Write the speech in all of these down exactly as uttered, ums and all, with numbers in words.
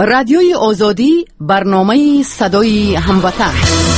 رادیوی آزادی، برنامه صدای هموطن.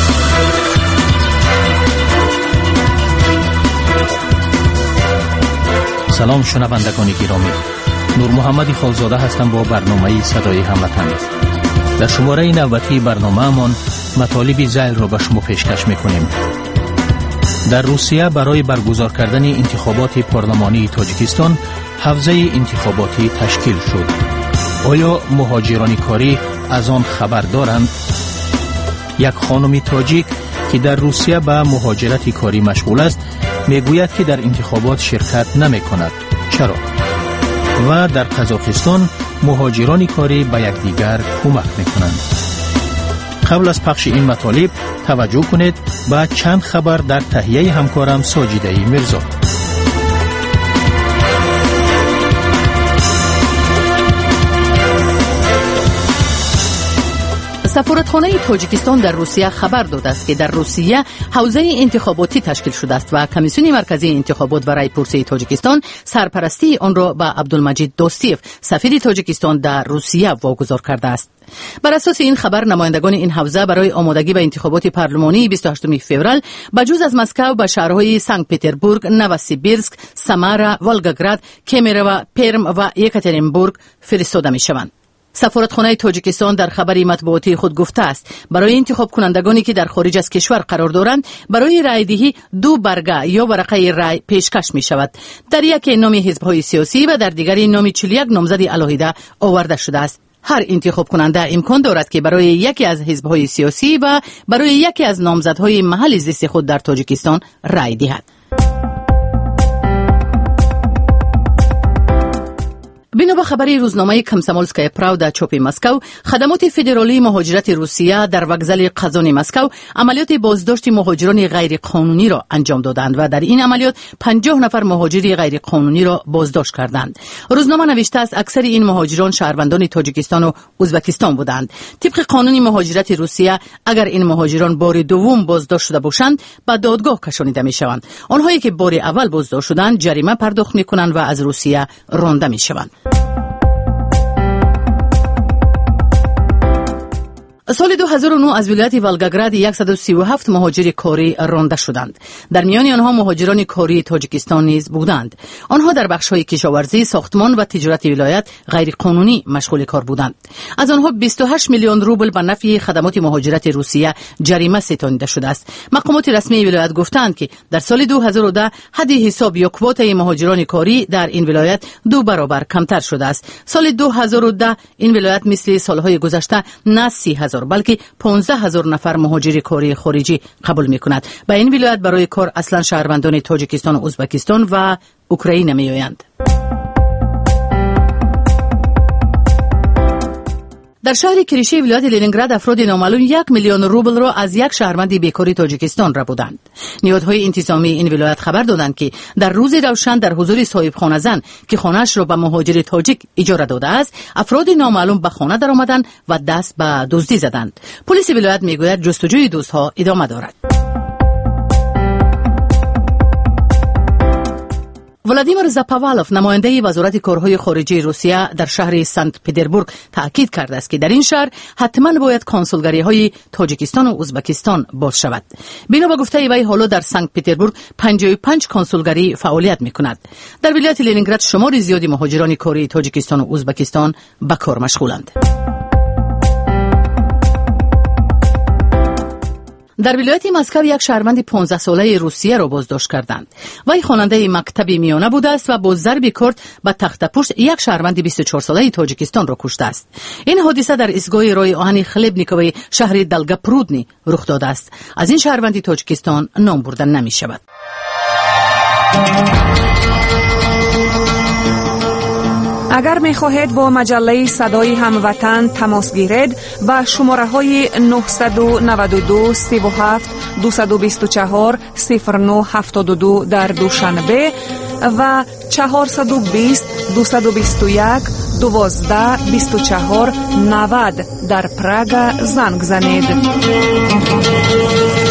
سلام شنوندگان گرامی، نور محمد خالزاده هستم با برنامه صدای هموطن. در شماره نوبتی برنامه‌مان مطالب ذیل را به شما پیشکش می‌کنیم. در روسیه برای برگزار کردن انتخابات پارلمانی تاجیکستان حوزه انتخاباتی تشکیل شد. آیا مهاجران کاری از آن خبر دارند؟ یک خانم تاجیک که در روسیه به مهاجرت کاری مشغول است میگوید که در انتخابات شرکت نمی کند. چرا؟ و در قزاقستان مهاجران کاری به یکدیگر کمک می کنند. قبل از پخش این مطالب توجه کنید به چند خبر در تهیه همکارم ساجده میرزا. سفارتخانه تاجیکستان در روسیه خبر داده است که در روسیه حوزه انتخاباتی تشکیل شده است و کمیسیون مرکزی انتخابات و رایپرسی تاجیکستان سرپرستی آن را به عبدالمجید دوستیف، سفیر تاجیکستان در روسیه واگذار کرده است. بر اساس این خبر نمایندگان این حوزه برای آمادگی به انتخابات پارلمانی بیست و هشتم فوریه بجز از مسکو به شهرهای سنت پترزبورگ، نوسیبیرسک، سامارا، ولگاگراد، کمیرو، پرم و یکاترینبورگ فرستاده می شوند. سفارتخانه تاجیکستان در خبری مطبوعاتی خود گفته است برای انتخاب کنندگانی که در خارج از کشور قرار دارند برای رایدهی دو برگه یا ورقه رای پیشکش می شود. در یکی نام حزب‌های سیاسی و در دیگری نام چهل و یک نامزد علاهیده آورده شده است. هر انتخاب کننده امکان دارد که برای یکی از حزب‌های سیاسی و برای یکی از نامزدهای محل زیست خود در تاجیکستان رای دهد. بنا به خبری روزنامه کمسامولسکای پراودا چاپ مسکو، خدمات فدرالی مهاجرت روسیه در وکزل قزان مسکو عملیات بازداشت مهاجران غیر قانونی را انجام دادند و در این عملیات پنجاه نفر مهاجر غیر قانونی را بازداشت کردند. روزنامه نوشته است اکثر این مهاجران شهروندان تاجیکستان و ازبکستان بودند. طبق قانون مهاجرت روسیه اگر این مهاجران بار دوم بازداشت شده باشند به دادگاه کشانیده میشوند. آنهایی که بار اول بازداشت شدند جریمه پرداخت میکنند و از روسیه رانده میشوند. سال دو هزار و نه از ولایت ولگاگراد صد و سی و هفت مهاجر کاری رانده شدند. در میان آنها مهاجران کاری تاجیکستان نیز بودند. آنها در بخش‌های کشاورزی، ساختمان و تجارت ولایت غیر قانونی مشغول کار بودند. از آنها بیست و هشت میلیون روبل به نفع خدمات مهاجرت روسیه جریمه ستانیده شده است. مقامات رسمی ولایت گفتند که در سال دو هزار و ده حد حساب یا کوته مهاجران کاری در این ولایت دو برابر کمتر شده است. سال دو هزار و ده این ولایت مثل سالهای گذشته نه سی هزار بلکه پانزده هزار نفر مهاجر کاری خارجی قبول می‌کند. به این ولایت برای کار اصلا شهروندان تاجیکستان و ازبکستان و اوکراین می‌آیند. در شهر کریشی ولایت لنینگراد افراد نامعلوم یک میلیون روبل را از یک شهروند بیکاری تاجیکستان را بودند. نهادهای انتظامی این ولایت خبر دادند که در روز روشن در حضور صاحب خانه زن که خانه‌اش را به مهاجر تاجیک اجاره داده است، افراد نامعلوم به خانه درآمدند و دست به دزدی زدند. پلیس ولایت میگوید جستجوی دزدها ادامه دارد. ولادیمیر زاپاولوف نماینده وزارت کارهای خارجی روسیه در شهر سنت پترزبورگ تاکید کرده است که در این شهر حتما باید کنسولگری‌های تاجیکستان و ازبکستان باز شود. بنا به گفته وی حالا در سنت پترزبورگ پنجاه و پنج کنسولگری فعالیت می‌کند. در ولایت لنینگراد شمار زیادی مهاجران کاری تاجیکستان و ازبکستان به کار مشغولند. در ولایت مسکو یک شهروند پانزده ساله روسیه را بازداشت کردند. وی خواننده مکتب میانه بوده است و با ضرب کارد به تخت پشت یک شهروند بیست و چهار ساله تاجیکستان را کشته است. این حادثه در ایستگاه راه آهن خلیبنیکوی شهر دلگاپرودنی رخ داده است. از این شهروند تاجیکستان نام برده نمی شود. اگر می خواهید با مجله صدای هموطن تماس گیرید و شماره های نه نه دو سه هفت دو دو چهار صفر نه هفت دو در دوشنبه و چهار دو صفر دو دو یک دوازده بیست و چهار نود در پراگ زنگ زنید.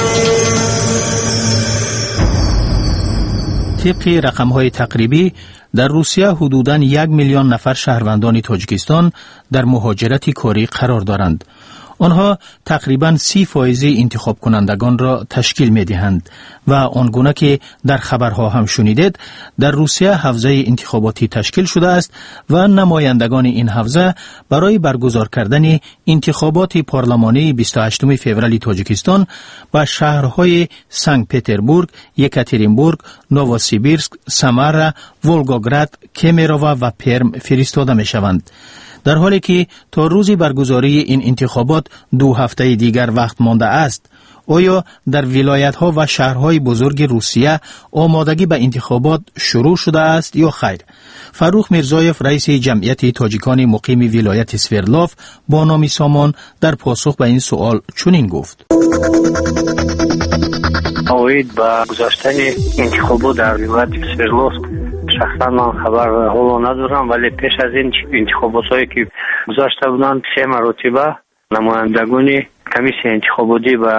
طبق رقم‌های تقریبی در روسیه حدوداً یک میلیون نفر شهروندان تاجیکستان در مهاجرت کاری قرار دارند. آنها تقریباً سی فایز انتخاب کنندگان را تشکیل می دهند و آنگونه که در خبرها هم شنیدید، در روسیه حوزه انتخاباتی تشکیل شده است و نمایندگان این حوزه برای برگزار کردن انتخابات پارلمانی بیست و هشتم فوریه تاجیکستان به شهرهای سنت پتربورگ، یکاترینبورگ، نووسیبیرسک، سامارا، ولگوگراد، کمیروو و پرم فرستاده می شوند. در حالی که تا روز برگزاری این انتخابات دو هفته دیگر وقت مانده است، آیا در ولایت‌ها و شهرهای بزرگ روسیه آمادگی به انتخابات شروع شده است یا خیر؟ فروخ میرزایف رئیس جمعیت تاجیکان مقیم ولایت سوردلوف با نام سامان در پاسخ به این سوال چنین گفت: اوید با گذاشتن انتخابات در ولایت سوردلوف شخصا من خبر حالا ندارم، ولی پیش از این انتخابات هایی که گذاشته بودند سه مرتبه نمایندگان کمیسیون انتخاباتی و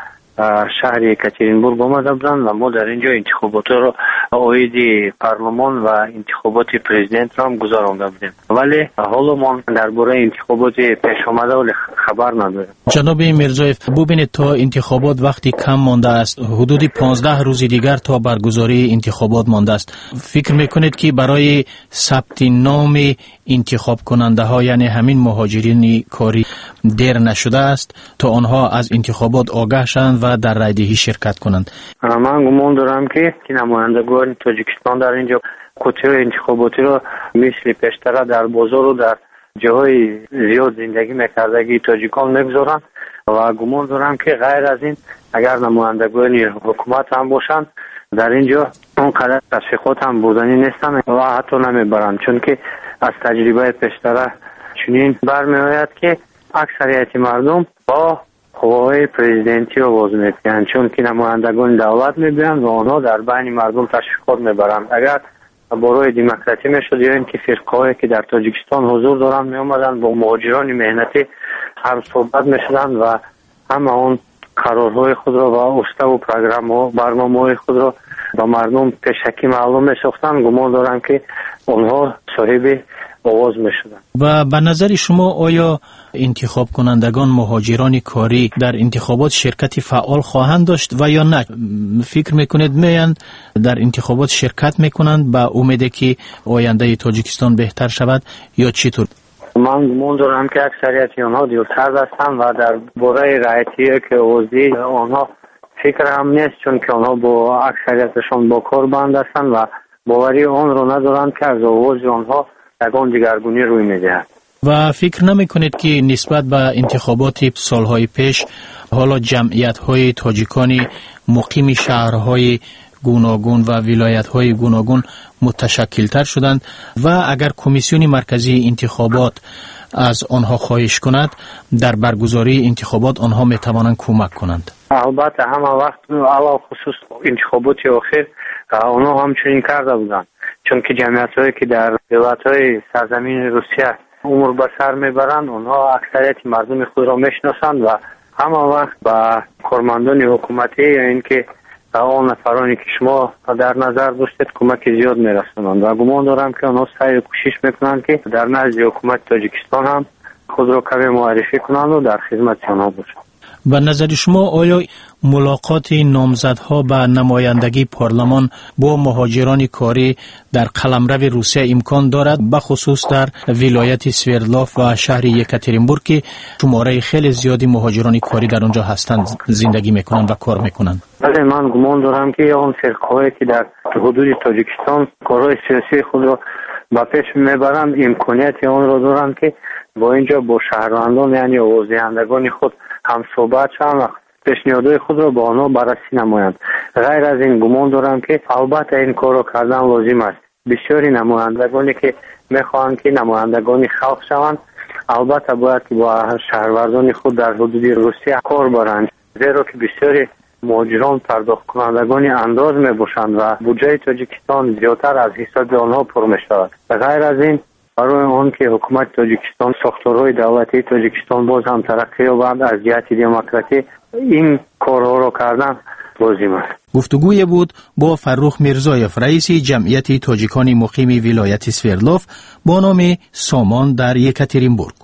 شهر یکاترینبورگ آمده بودند و ما در اینجا انتخابات رو اوید پارلمان و انتخابات پرزیدنت را هم گذرانده بودیم، ولی حالا ما درباره انتخابات پیش آمده ولی خبر نداریم. جناب میرزایف، ببینید تا انتخابات وقتی کم مانده است، حدود پانزده روز دیگر تا برگزاری انتخابات مانده است، فکر میکنید که برای ثبت نام انتخاب کننده ها یعنی همین مهاجرین کاری دیر نشده است تا آنها از انتخابات آگاه شوند و در رایدهی شرکت کنند؟ من گمان دارم که نمایندگان تاجیکستان در اینجا کوتاه انتخاباتی را مثل پیشتر در بازار و در جاهای زیاد زندگی میکردگی تاجیکان میگذارند و گمان دارم که غیر از این اگر نمایندگان حکومت هم باشند در اینجا اونقدر تشویقات هم بودنی نیستن و حتی نمیبرند، چون که از تجربه پیشتر چنین برمیآید که اکثریت مردم با قوای پرزیدنتی آواز میکنند، چون که نمایندگان دولت میبینند و آنها در بین مردم تشویقات میبرند. اگر برای دموکراسی میشد یا اینکه فرقه‌هایی که در تاجیکستان حضور دارند میآمدند با مهاجران مهنتی هم صحبت میشدند و هم اون قرارهای خود را و استه و پروگرام و برنامه‌های خود را با مردم پیشکی معلوم می‌ساختند، گمان دارم که آنها صاحب آواز می‌شدند. و به نظر شما آیا انتخاب کنندگان مهاجران کاری در انتخابات شرکت فعال خواهند داشت و یا نه؟ فکر میکنید میاند در انتخابات شرکت میکنند با امید که آینده تاجیکستان بهتر شود یا چطور؟ من گمان دارم که اکثریت آنها دیرتر هستند و در باره رعیتی که اوزی آنها فکر هم نیست، چون که آنها با اکثریتشان با کار بند هستند و باوری آن را ندارند که از آواز آنها یگان دیگرگونی روی میدهد. و فکر نمی کنید که نسبت به انتخابات سالهای پیش حالا جمعیت‌های تاجیکانی مقیم شهرهای گوناگون و ولایت‌های گوناگون متشکل‌تر شدند و اگر کمیسیون مرکزی انتخابات از آنها خواهش کند در برگزاری انتخابات آنها می‌توانند کمک کنند؟ البته همه وقت علاوه خصوص انتخابات اخیر آنها همچنین کرده بودند، چون که جمعیت‌هایی که در ولایت‌های سرزمین روسیه عمر به سر میبرند اونها اکثریت مردم خود را میشناسند و همه وقت با کارمندان حکومتی یا اینکه آن نفرانی که شما در نظر داشتید کمک زیاد میرسونند و گمان دارم که آنها سعی کوشش میکنند که در نزد حکومت تاجیکستان هم خود را کمی معرفی کنند و در خدمت آنها باشند. به نظر شما آیا ملاقات نامزدها به نمایندگی پارلمان با مهاجران کاری در قلمرو روسیه امکان دارد، به خصوص در ولایت سوردلوف و شهر یکاترینبورگ که شماره خیلی زیادی مهاجران کاری در آنجا هستند، زندگی میکنند و کار میکنند؟ بله، من گمان دارم که آن فرقه‌هایی که در حدود تاجیکستان کارهای سیاسی خود را با پیش میبرند امکانیت آن را دارند که با اینجا با شهروندان یعنی آوازدهندگان خود هم صحبت شوند و پیشنهادهای خود را با آنها بررسی نمایند. غیر از این گمان دارم که البته این کار را کردن لازم است. بسیاری نمایندگانی که میخواهند که نمایندگان خلق شوند البته باید که با شهروندان خود در حدود روسیه کار برند، زیرا که بسیاری مهاجران پرداخت کنندگان انداز می باشند و بودجه تاجیکستان زیادتر از حساب آنها پر می شود. غیر از این برای آن که حکومت تاجیکستان ساختارهای دولتی تاجیکستان باز هم ترقی یابد از جهت دموکراسی این کارها را کردن لازم است. گفتگوی بود با فرخ میرزایف رئیس جمعیت تاجیکان مقیم ولایت سوردلوف با نام سامان در یکاترینبورگ.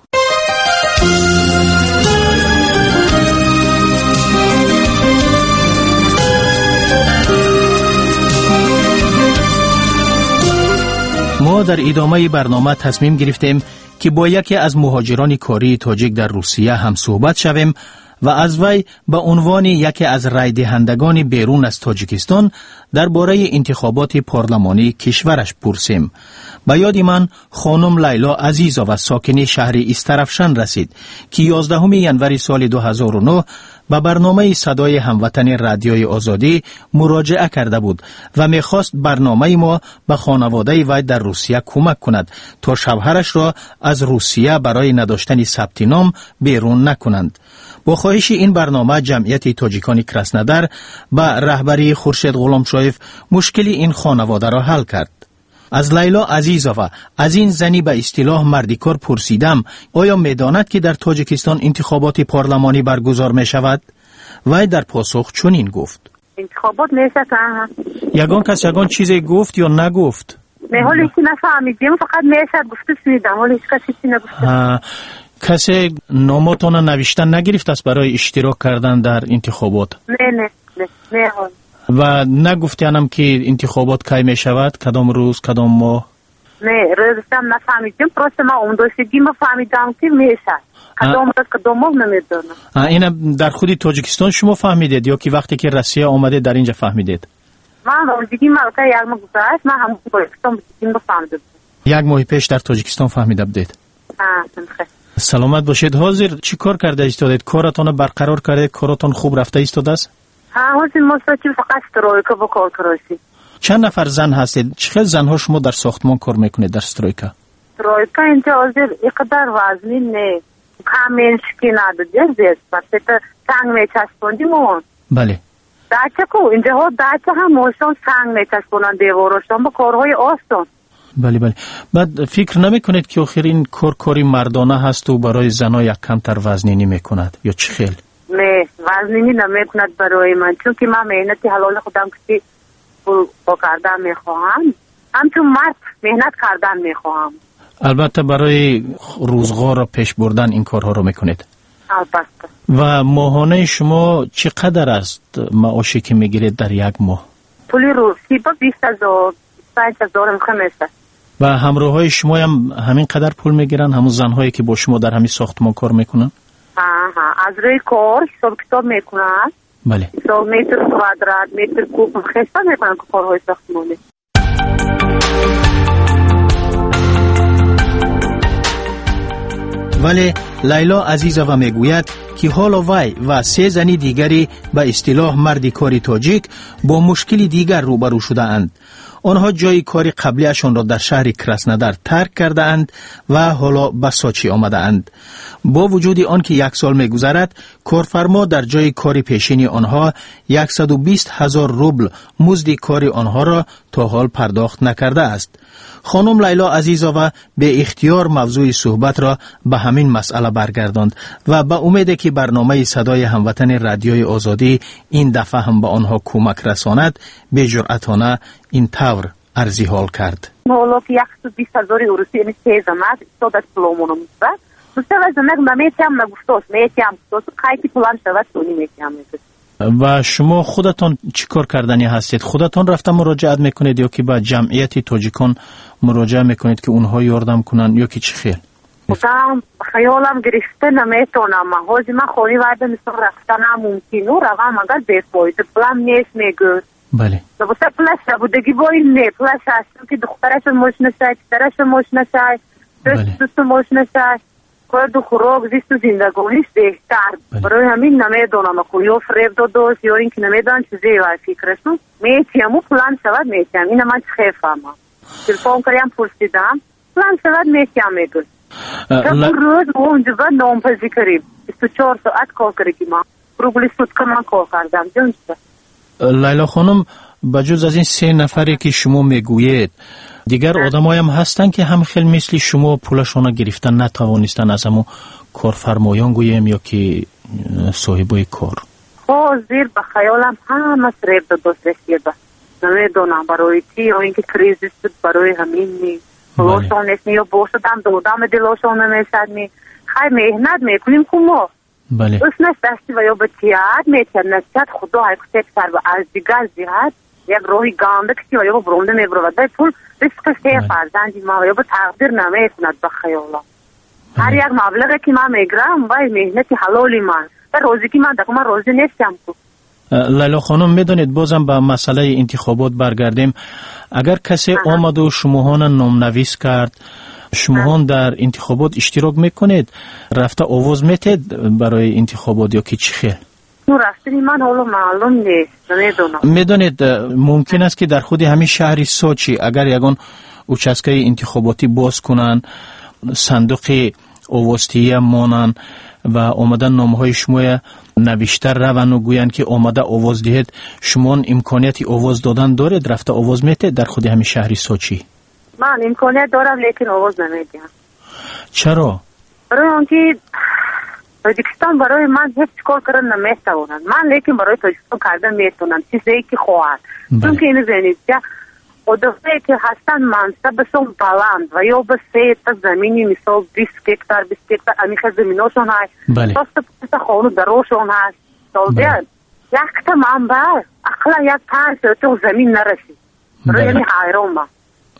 ما در ادامه برنامه تصمیم گرفتیم که با یکی از مهاجران کاری تاجیک در روسیه هم صحبت شویم و از وی به عنوان یکی از رای دهندگان بیرون از تاجیکستان درباره انتخابات پارلمانی کشورش پرسیم. به یاد من خانم لیلا عزیزا و ساکن شهر استرفشن رسید که یازدهم ژانویه سال دو هزار و نه به برنامه صدای هموطن رادیوی آزادی مراجعه کرده بود و می‌خواست برنامه ما به خانواده وی در روسیه کمک کند تا شوهرش را از روسیه برای نداشتن ثبت نام بیرون نکنند. با خواهش این برنامه جمعیت تاجیکان کراسنودار با رهبری خورشید غلامشویف مشکل این خانواده را حل کرد. از لیلا عزیزova از این زنی به اصطلاح مردیکار پرسیدم آیا می‌داند که در تاجیکستان انتخابات پارلمانی برگزار می شود؟ وی در پاسخ چنین گفت: انتخابات نیست. یگان کس یگان چیزی گفت یا نگفت؟ نه، حالی که نفهمیدیم، فقط میشه گفته شنیدم، حالی هیچ کسی چیزی نگفته. کسی نامتون نوشتن نگرفت است برای اشتراک کردن در انتخابات؟ نه نه نه نه. و نگفتیم که انتخابات کی می شود، کدام روز، کدام ماه؟ نه، روزم نفهمیدیم، پروسه ما اون دوستگی ما فهمیدم که میشه کدام روز کدام ماه نمیدونم. این در خودی تاجیکستان شما فهمیدید یا که وقتی که روسیه آمده در اینجا فهمیدید؟ من روزگی مالکه یک ماه گذشت، من هم تاجیکستان بودیم فهمیدم. یک ماه پیش در تاجیکستان فهمیده بودید؟ آه خیلی. سلامت باشید. حاضر چی کار کرده ایستادید؟ کارتون برقرار کرده؟ کارتون خوب رفته ایستاده است؟ ها، حاضر مستقیم فقط استرویکا با کار کردیم. چند نفر زن هستید؟ چه زنها شما در ساختمان کار میکنید در استرویکا؟ استرویکا اینجا حاضر اینقدر وزنی نه، کامنش کی نداره زیست، وقتی تنگ میچسبوندیم اون. بله. داچه کو اینجا ها داچه هم موشون تنگ میچسبونن دیوارشون با کارهای آسان. بله بله. بعد فکر نمی کنید که آخر این کار کاری مردانه هست و برای زنها یک کمتر وزنینی میکند یا چه خیل؟ نه، وزنینی نمیکند برای من، چون که من مهنتی حلال خودم که با کردن میخواهم، همچون مرد مهنت کردن میخواهم. البته برای روزگار را پیش بردن این کارها رو میکنید؟ البته. و ماهانه شما چقدر است معاشی که میگیرید در یک ماه؟ پولی روزی با بیست هزار پنج هزار میخوام. و همراه های شما هم همین قدر پول میگیرن، همون زنهایی که با شما در همین ساختمان کار میکنن؟ آها، از روی کار حساب کتاب میکنن. بله. حساب متر کوادرات، متر کوب حساب میکنن که کارهای ساختمانی. ولی لیلا عزیزova میگوید که حالا وی و سه زنی دیگری به اصطلاح مردی کاری تاجیک با مشکلی دیگر روبرو شده اند. آنها جای کاری قبلیشان را در شهر کراسنودار ترک کرده اند و حالا به سوچی آمده اند. با وجود آن که یک سال می گذرد، کارفرما در جای کاری پیشینی آنها صد و بیست هزار روبل مزد کاری آنها را تا حال پرداخت نکرده است. خانم لیلا عزیزova به اختیار موضوع صحبت را به همین مسئله برگرداند و به امید که برنامه صدای هموطن رادیوی آزادی این دفعه هم به آنها کمک رساند، به جرأتانه این طور عرضی حال کرد. حالا که صد و بیست هزار روسی یعنی سه زمت استاد پلومونو میشه. دوسته زنگ نمیتیم نگفتوس میتیم گفتوس خیلی پلان شود سونی میتیم. و شما خودتان چی کار کردنی هستید؟ خودتان رفته مراجعت میکنید یا که با جمعیت تاجیکان مراجعه میکنید که اونها یاردم کنن یا که چی خیل؟ خودم خیالم گرفته نمیتونم. حاضر من خونی ورده مثل رفتن هم ممکنه و روام اگر بفاید پلان نیست میگه. بله. دوسته پلس بودگی باید نه پلس هستم که دخترش مشنه شد، دخترش مشنه شد، دوست مشنه شد. کار دو خوراک زیست و زندگانیش بهتر. برای همین نمیدونم که یا فریب دادوست یا اینکه نمیدونم چیزی وای فکرشون میتیم و پلان شود میتیم. این من چه فهمم. تلفن کریم پرسیدم پلان شود میتیم میگوز. تا روز ما اونجا باید نامپزی کریم. بیست و چهار ساعت کار کردیم. روبلی سود که من کار کردم. جونسته. لیلا خانم بجز از این سه نفری که شما میگویید دیگر آدمایی هم هستن که هم خیلی مثل شما پولشون گرفتن نتوانستن از همون کارفرمایان گویم یا که صاحبای کار؟ حاضر به خیالم همه سریب به دوست رسیده. نمیدونم برای چی یا اینکه کریزیس بود برای همین نی دلاشون نیست یا باشدم دودم دلاشون نمیشد نی خیلی مهنت میکنیم که ما بله اسمش دستی و یا به تیاد میتر نسید خدا های کتک سر و از دیگر زیاد یک روحی گانده کسی و یا با برونده میبرود باید پول ریسک سه فرزندی ما و یا با تقدیر نمیکند به خیالم هر یک مبلغه که من میگرم باید مهنتی حلالی من در روزی که من دکو من روزی نیستم که لیلا خانم میدونید بازم به مسئله انتخابات برگردیم اگر کسی آمد و شماهان نامنویس کرد شماهان در انتخابات اشتراک میکنید رفته آواز میتید برای انتخابات یا که چی خیل؟ نو رفتنی من حالا معلوم نیست نمیدونم میدونید ممکن است که در خود همین شهر سوچی اگر یگان اوچسکه انتخاباتی باز کنن صندوق آوازتیه مانن و آمدن نامهای شما نوشتر روان و گوین که آمده آواز دهید شما امکانیت آواز دادن دارید رفته آواز میتید در خود همین شهر سوچی؟ من امکانیت دارم لیکن آواز نمیدیم. چرا؟ برای آنکه تاجیکستان برای من هیچ کار کردن نمیتواند من لیکن برای تاجیکستان کردن میتونم چیزی که خواهد چون که اینو زنید خدافه که هستن منصب بسون بلند و یا به سه تا زمینی مثال بیست هکتار بیست هکتار امیخه زمیناشون هست بله تا تا خانو دروشون هست سالده یک تا منبر اقلا یک پنج تو زمین نرسید برای یعنی حیران من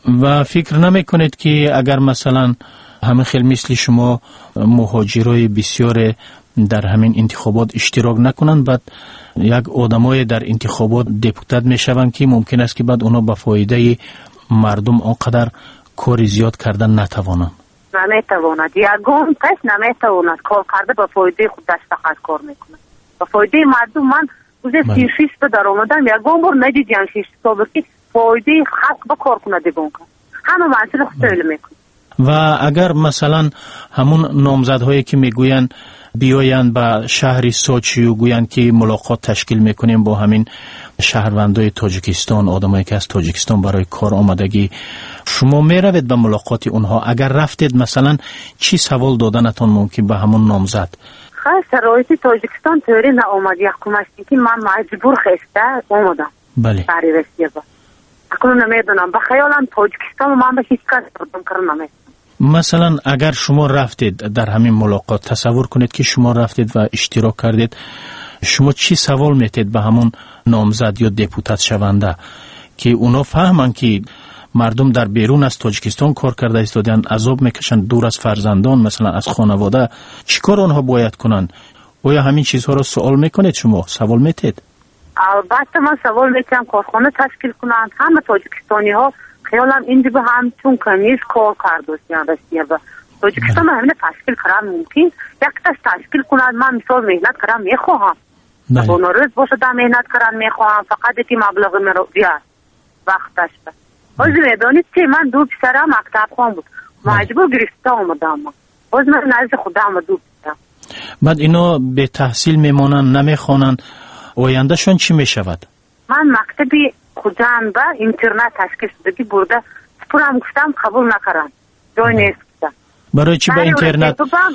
و فکر نمی کنید که اگر مثلا همه خیلی مثل شما مهاجرای بسیار در همین انتخابات اشتراک نکنند بعد یک آدمای در انتخابات دپوتات میشوند که ممکن است که بعد اونا به فایده مردم آنقدر کار زیاد کردن نتوانند نمیتواند یگان کس نمیتواند کار کرده به فایده خودش فقط کار میکنه به فایده مردم من روزه سی شیش تا در آمدم یگان بار ندیدیم شیش تا که فایده خلق به کار کنه دیگون کن همه منصل خود تایل میکنه و اگر مثلا همون نامزدهایی که میگوین بیاین به شهر سوچی و گوین که ملاقات تشکیل میکنیم با همین شهروندای تاجیکستان آدمایی که از تاجیکستان برای کار آمدگی شما میروید به ملاقات اونها اگر رفتید مثلا چی سوال دادنتون ممکن به همون نامزد خیلی شرایطی تاجیکستان طوری نآمد یک کمشتی که من مجبور خسته آمدم بله برای رسیه با اکنون نمیدونم به خیالم تاجیکستان من به هیچ کس بردم کردم نمیدونم مثلا اگر شما رفتید در همین ملاقات تصور کنید که شما رفتید و اشتراک کردید شما چی سوال میتید به همون نامزد یا دپوتات شونده که اونا فهمن که مردم در بیرون از تاجیکستان کار کرده ایستادن عذاب میکشن دور از فرزندان مثلا از خانواده چیکار اونها باید کنن آیا همین چیزها رو سوال میکنید شما سوال میتید البته من سوال میکنم کارخانه تشکیل کنند همه تاجیکستانی ها خیالم این دیگه هم چون کنیز کار کرده است رسیه و تاجیکستان همین تشکیل کردن ممکن یک تاش تشکیل کنند من مثال مهنت کردم میخواهم با نروز باشدم مهنت کردن میخواهم فقط یکی مبلغ مرا بیاد وقتش بس باز میدانید که من دو پسرم مکتب خوان بود مجبور گرفته آمدم باز من نزد خودم دو پسرم بعد اینا به تحصیل میمانن نمیخوانن آینده شون چی میشود؟ من مکتبی خودم با اینترنت تشکیل شده که برده سپرم گفتم قبول نکردن جای نیست گفتم برای چی با اینترنت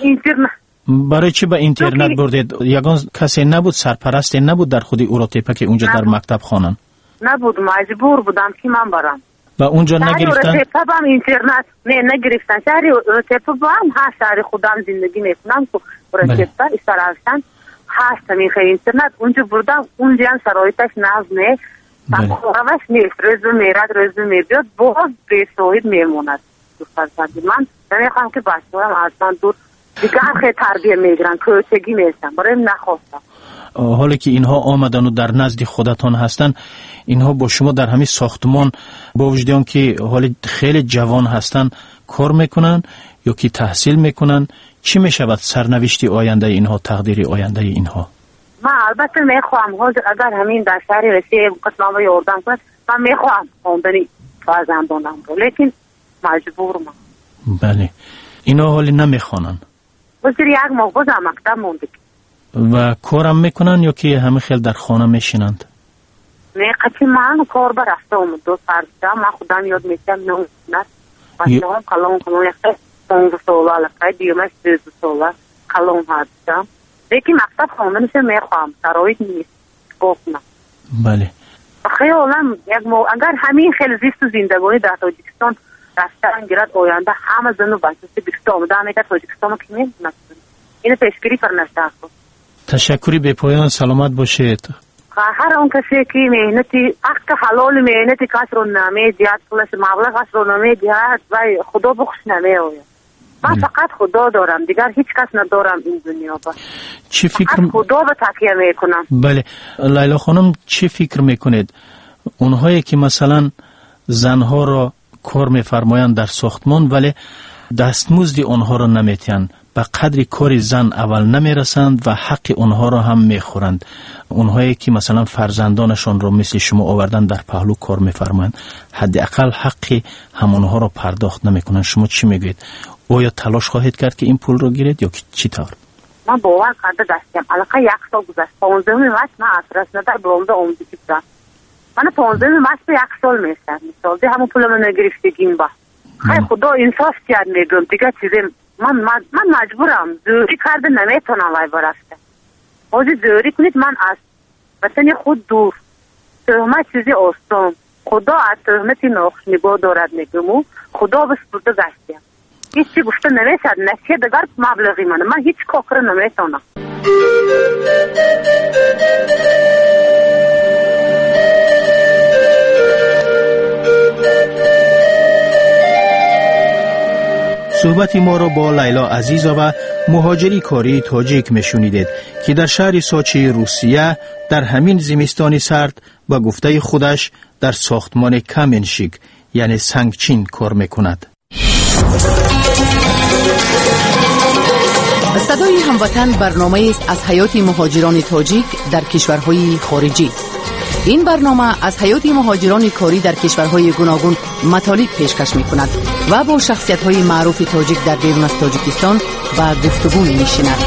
برای چی با اینترنت بردید یگان کسی نبود سرپرست نبود در خودی اوراتیپا که اونجا در مکتب خوانن نبود مجبور بودم که من برم و اونجا نگرفتن اوراتیپا با اینترنت نه نگرفتن شهر اوراتیپا با هم ها شهر خودم زندگی میکنم که اوراتیپا استرالستان هست همین خیلی اینترنت اونجا بردم اونجا هم شرایطش نظمه تقوامش نیست رزو میرد رزو میبیاد باز به صاحب میموند من نمیخوام که بچه‌ام اصلا دور دیگه خیلی تربیه میگیرن کوچگی میشن برای نخواستم حالا که اینها آمدن و در نزد خودتان هستن اینها با شما در همین ساختمان با وجود آن که حالا خیلی جوان هستن کار میکنن یا که تحصیل میکنن چی میشود سرنوشتی آینده اینها تقدیر آینده اینها من البته میخوام اگر همین در شهر رسیه قسمه یاردم کنه من میخوام خوندنی فرزندانم رو لیکن مجبور من بله اینا حالی نمیخوانن بسیار یک ماه باز هم مکتب مونده و کارم میکنن یا که همه خیل در خانه میشینند نه قطعی من کار برفته اومد دو فرزم من خودم یاد میتیم نه نه بچه هم کلون کلون یخته پونزه سوله لکه دیومش دوزه سوله کلون هستم یکی مکتب خواندنش میخوام تراویح نیست گفتم. بله خیالم یک مو اگر همین خیلی زیست و زندگانی در تاجیکستان رفتن گرد آینده همه زن و بچه بیست آمده همه که تاجیکستان رو که میدونست اینو پیشگیری فرنشته هست. تشکری به پایان، سلامت باشید. هر اون کسی که مهنتی حق حلال مهنتی کس رو نمی دیاد پولش مبلغ کس رو نمی دیاد و خدا بخش نمی آید. من فقط خدا دارم، دیگر هیچ کس ندارم این دنیا با. چی فکر فقط خدا به تکیه میکنم. بله لیلا خانم، چی فکر میکنید اونهایی که مثلا زنها را کار میفرمایند در ساختمان ولی دستمزد اونها را نمیتین، به قدر کار زن اول نمیرسند و حق اونها را هم میخورند، اونهایی که مثلا فرزندانشون را مثل شما آوردن در پهلو کار میفرمایند حداقل حق همونها را پرداخت نمیکنند، شما چی میگوید؟ آیا تلاش خواهید کرد که این پول را گیرید یا چی طور؟ من باور کرده دستم علاقه یک سال گذشت پانزدهم مارس من اصرس ندار برونده آموزشی بودم. من پانزدهم مارس به یک سال میشد مثال ده همون پول من نگرفتگیم با خیلی خدا انصاف کرد میگم دیگه چیزی من من مجبورم زوری کرده نمیتونم وای برفته آجی زوری کنید من از وطن خود دور تهمت چیزی آستان خدا از تهمتی ناخش نگاه دارد میگم خدا بسپرده گشتیم هیچ چی گفته نمیشد نچه دگر مبلغی منه من هیچ کاکره نمیتونم. صحبت ما را با لیلا عزیزا و مهاجری کاری تاجیک میشنیدید که در شهر سوچی روسیه در همین زمستان سرد با گفته خودش در ساختمان کامنشیک یعنی سنگچین کار میکند. صدای هموطن برنامه است از حیات مهاجران تاجیک در کشورهای خارجی. این برنامه از حیات مهاجران کاری در کشورهای گوناگون مطالب پیشکش می‌کند و با شخصیت‌های معروف تاجیک در بیرون از تاجیکستان و گفتگو می‌نشیند.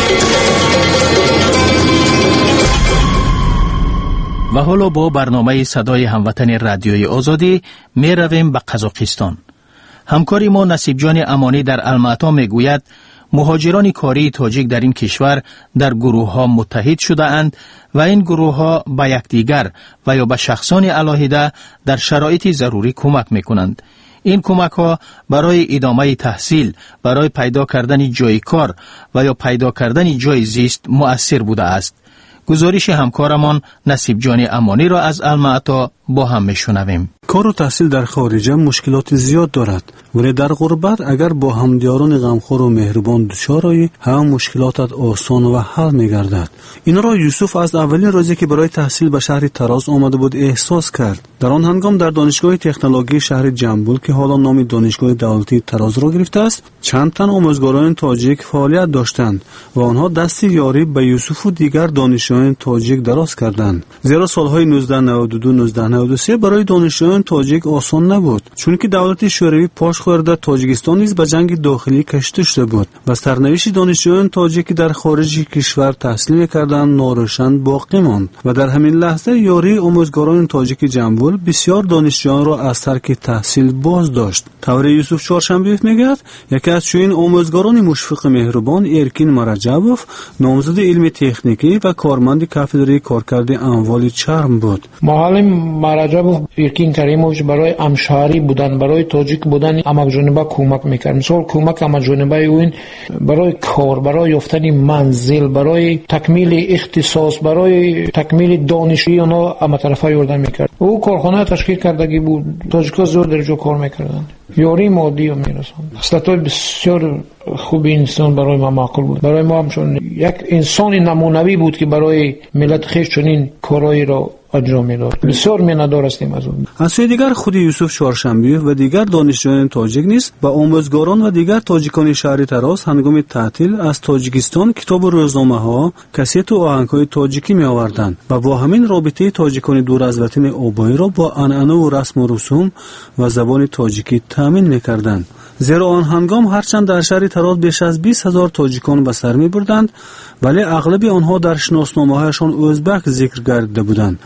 و حالا با برنامه صدای هموطن رادیوی آزادی می رویم به قزاقستان. همکاری ما نصیب جان امانی در الماتا می گوید مهاجران کاری تاجیک در این کشور در گروه ها متحد شده اند و این گروه ها به یکدیگر و یا به شخصان علاهیده در شرایط ضروری کمک می کنند. این کمک ها برای ادامه تحصیل، برای پیدا کردن جای کار و یا پیدا کردن جای زیست مؤثر بوده است. گزارش همکارمان نصیب جان امانی را از الماتا با هم میشنویم. کار و تحصیل در خارج مشکلات زیاد دارد، ولی در غربت اگر با همدیاران غمخوار و مهربان دچار آیی هم مشکلاتت آسان و حل میگردد. این را یوسف از اولین روزی که برای تحصیل به شهر تراز آمده بود احساس کرد. در آن هنگام در دانشگاه تکنولوژی شهر جنبول که حالا نام دانشگاه دولتی تراز را گرفته است چند تن آموزگاران تاجیک فعالیت داشتند و آنها دست یاری به یوسف و دیگر دانشجویان تاجیک دراز کردند. زیرا سالهای نوزده نود و دو نوزده نود و سه برای دانشجویان تاجیک آسان نبود، چون که دولت شوروی پاش خورده تاجیکستان نیز به جنگ داخلی کشیده شده بود و سرنوشت دانشجویان تاجیک در خارج کشور تحصیل می‌کردند ناروشن باقی ماند و در همین لحظه یاری آموزگاران تاجیک جنبول بسیار دانشجویان را از ترک تحصیل باز داشت. طوری یوسف چهارشنبه‌ای میگوید یکی از چنین آموزگاران مشفق مهربان ارکین مرجبوف نامزد علم تکنیکی و کارمند کافدری کارکرد اموال چرم بود. معلم مرجبوف ارکین کریموویچ برای امشاری بودن، برای تاجیک بودن امک جانبه کمک میکرد. مثلا کمک امک جانبه این برای کار، برای یافتن منزل، برای تکمیل اختصاص، برای تکمیل دانشی اونا اما طرفا یاردن میکرد. او کارخانه تشکیل کردگی بود، تاجیکا زور در جو کار میکردن، یاری مادی رو میرسوند. خصلت‌های بسیار خوب انسان برای ما معقول بود. برای ما هم چون یک انسان نمونوی بود که برای ملت خیش چنین کارایی را انجام میداد. بسیار میندار هستیم از اون. از سوی دیگر خود یوسف چهارشنبه‌ای و دیگر دانشجویان تاجیک نیز با آموزگاران و دیگر تاجیکان شهر تراز هنگام تعطیل از تاجیکستان کتاب و روزنامه‌ها، کاست و آهنگ‌های تاجیکی می‌آوردند و با همین رابطه تاجیکان دور از وطن آبایی را با عنعنه و رسم و رسوم و زبان تاجیکی تامین می‌کردند. زیرا آن هنگام هرچند در شهر تراز بیش از بیست هزار تاجیکان به سر می‌بردند ولی اغلب آنها در شناسنامه‌هایشان ازبک ذکر گردیده بودند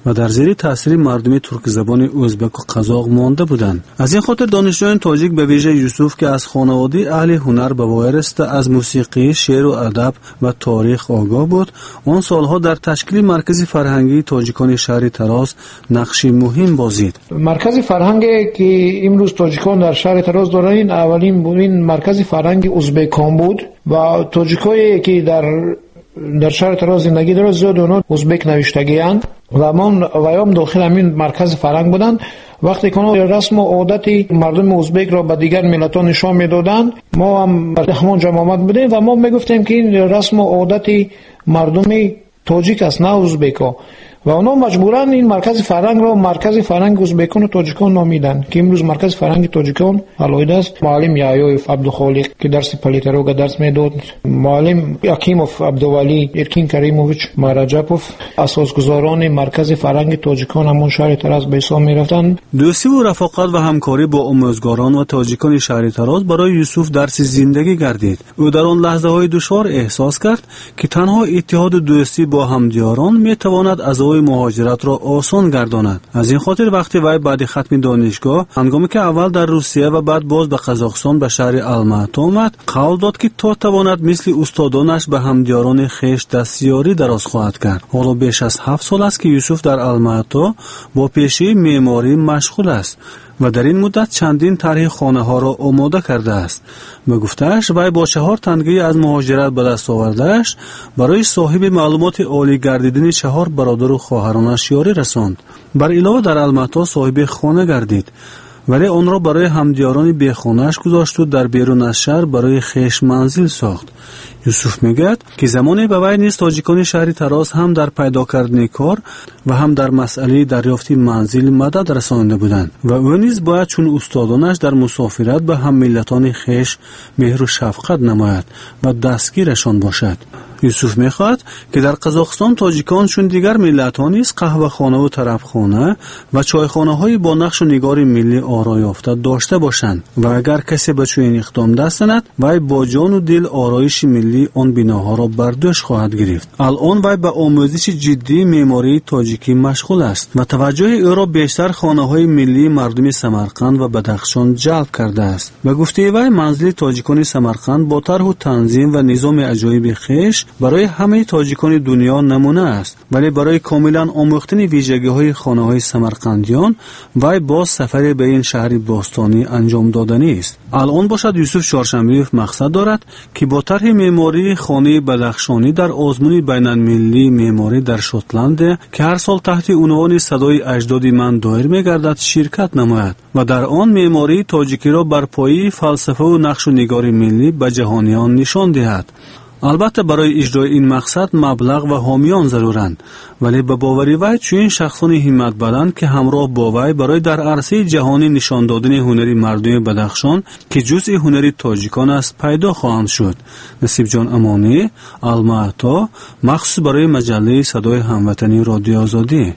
و در زیر تاثیر مردم ترک زبان ازبک و قزاق مانده بودند. از این خاطر دانشجویان تاجیک به ویژه یوسف که از خانواده اهل هنر به وارث از موسیقی، شعر و ادب و تاریخ آگاه بود، آن سالها در تشکیل مرکز فرهنگی تاجیکان شهر تراز نقشی مهم بازید. مرکز فرهنگی که امروز تاجیکان در شهر تراز دارند اولین بودین مرکز فرهنگی ازبکان بود و تاجیکایی که در در شهر تراز زندگی دارند زیاد اونها ازبک نوشتگی اند و ما ویام داخل همین مرکز فرهنگ بودند. وقتی که رسم و عادت مردم ازبک را به دیگر ملت ها نشان میدادند ما هم در همون جمع آمد بودیم و ما میگفتیم که این رسم و عادت مردم تاجیک است نه ازبک ها و اونا مجبورن این مرکز فرهنگ را مرکز فرهنگ ازبکان و تاجیکان نامیدن که امروز مرکز فرهنگ تاجیکان علایده است. معلم یعیوف عبدالخالق که درس پلیتروگا درس میداد، معلم یکیموف عبدولی، ارکین کریموویچ مهرجپوف، اساسگزاران مرکز فرهنگ تاجیکان همون شهر تراز به حساب میرفتند. دوستی و رفاقت و همکاری با آموزگاران و تاجیکان شهر تراز برای یوسف درس زندگی گردید. او در آن لحظه های دشوار احساس کرد که تنها اتحاد و دوستی با همدیاران میتواند از مهاجرت را آسان گرداند. از این خاطر وقتی وی بعد ختم دانشگاه هنگامی که اول در روسیه و بعد باز به قزاقستان به شهر الماتا آمد، قول داد که تا تواند مثل استادانش به همدیاران خویش دستیاری دراز خواهد کرد. حالا بیش از هفت سال است که یوسف در الماتا با پیشه معماری مشغول است و در این مدت چندین طرح خانه ها را آماده کرده است. به گفته‌اش وی با چهار تنگه از مهاجرت به دست آورده‌اش برای صاحب معلومات عالی گردیدن چهار برادر و خواهرانش یاری رساند. بر علاوه در الماتا صاحب خانه گردید، ولی آن را برای همدیاران بیخانه‌اش گذاشت و در بیرون از شهر برای خویش منزل ساخت. یوسف میگوید که زمانی به وی نیز تاجیکان شهر تراز هم در پیدا کردن کار و هم در مسئله دریافت منزل مدد رسانده بودند و او نیز باید چون استادانش در مسافرت به هم ملتان خویش مهر و شفقت نماید و دستگیرشان باشد. یوسف میخواهد که در قزاقستان تاجیکان چون دیگر ملت‌ها نیز قهوه خانه و طربخانه و چایخانه های با نقش و نگار ملی آرای یافته داشته باشند و اگر کسی به چنین اقدام دست زند وی با جان و دل آرایش ملی آن بناها را بر دوش خواهد گرفت. الان وی به آموزش جدی معماری تاجیکی مشغول است و توجه او را بیشتر خانه‌های ملی مردم سمرقند و بدخشان جلب کرده است. به گفته وی منزل تاجیکان سمرقند با طرح و تنظیم و نظام عجایب خویش برای همه تاجیکان دنیا نمونه است، ولی برای کاملا آموختن ویژگی‌های خانه‌های سمرقندیان وی باز سفری به این شهر باستانی انجام دادنی است. الان باشد یوسف چهارشنبه‌ای مقصد دارد که با طرح معماری خانه بدخشانی در آزمون بین‌المللی معماری در شوتلند که هر سال تحت عنوان صدای اجداد من دایر می‌گردد شرکت نماید و در آن معماری تاجیکی را بر پایه فلسفه و نقش و نگار ملی به جهانیان نشان دهد. البته برای اجرای این مقصد مبلغ و حامیان ضرورند، ولی به باوری وی چنین شخصان همت بلند که همراه با وی برای در عرصه جهانی نشان دادن هنری مردم بدخشان که جزء هنری تاجیکان است پیدا خواهند شد. نصیب جان امانی، الماتا، مخصوص برای مجله صدای هموطنی رادیو آزادی.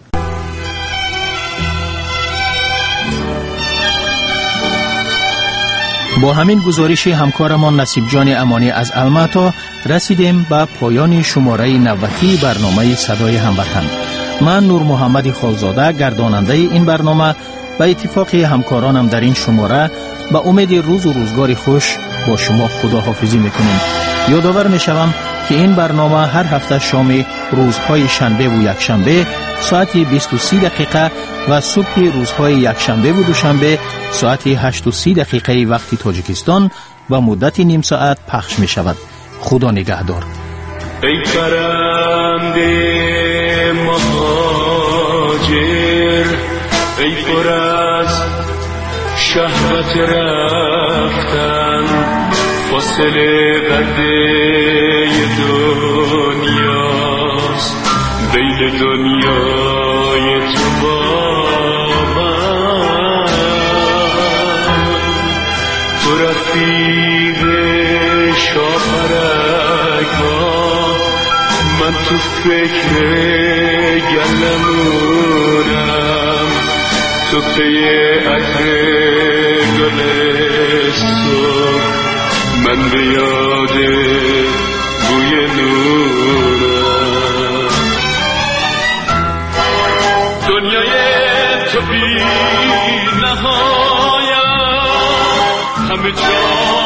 با همین گزارش همکارمان نصیب جان امانی از الماتا رسیدیم به پایان شماره نوتی برنامه صدای هموطن. من نور محمد خالزاده گرداننده این برنامه به اتفاق همکارانم در این شماره به امید روز و روزگار خوش با شما خداحافظی میکنیم. یادآور میشوم که این برنامه هر هفته شام روزهای شنبه و یکشنبه ساعت بیست و سه دقیقه و صبح روزهای یکشنبه و دوشنبه ساعت هشت و سی دقیقه وقت تاجیکستان و مدت نیم ساعت پخش می شود. خدا نگهدار. ای پرنده مهاجر، ای پر از شهوت رفتن، فاصله قده دنیاست بین دنیای تو با من. تو رفیق شاپرک ها، من تو فکر گلمونم، تو پی عطر گلستون، من به یاد بوی نورم. همه جا